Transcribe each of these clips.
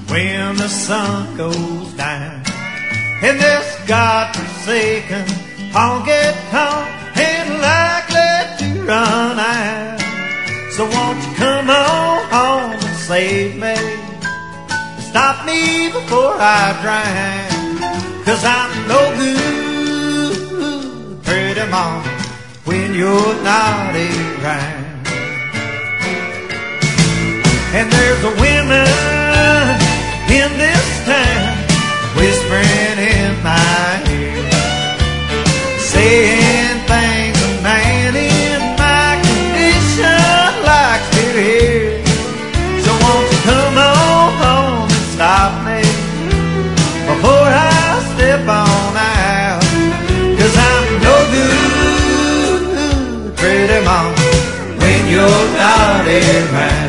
when the sun goes down. And this godforsaken honky-tonk ain't likely to run out. So won't you come on home and save me? Stop me before I drown. 'Cause I'm no good, pretty mama, when you're not around. And there's a women in this town whispering in my ear, saying things a man in my condition likes to hear. So won't you come on home and stop me before I step on out? 'Cause I'm no good, pretty mama, when you're not around.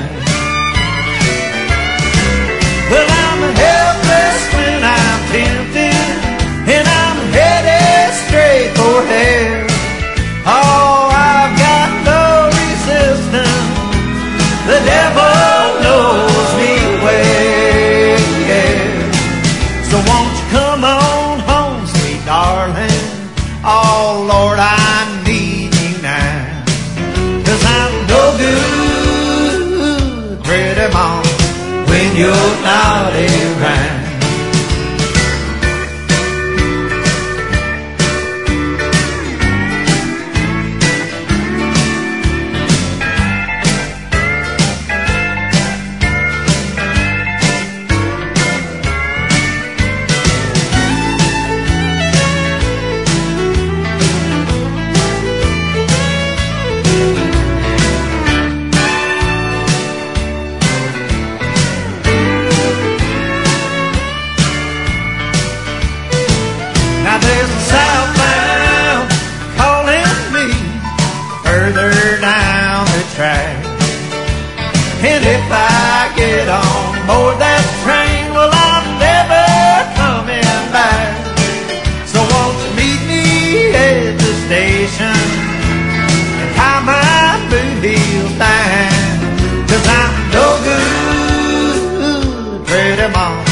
Well, I'm helpless when I'm tempted, and I'm headed straight for hell. Oh, I've got no resistance, the devil knows me well, yeah. So won't you come on home, sweet darling? Oh, Lord, I need you now. 'Cause I'm no good, pretty mom, when you're not around. Now there's a southbound calling me further down the track, and if I get on board that train, well, I'm never coming back. So won't you meet me at the station and tie my boot heels down? 'Cause I'm no good, pretty mom,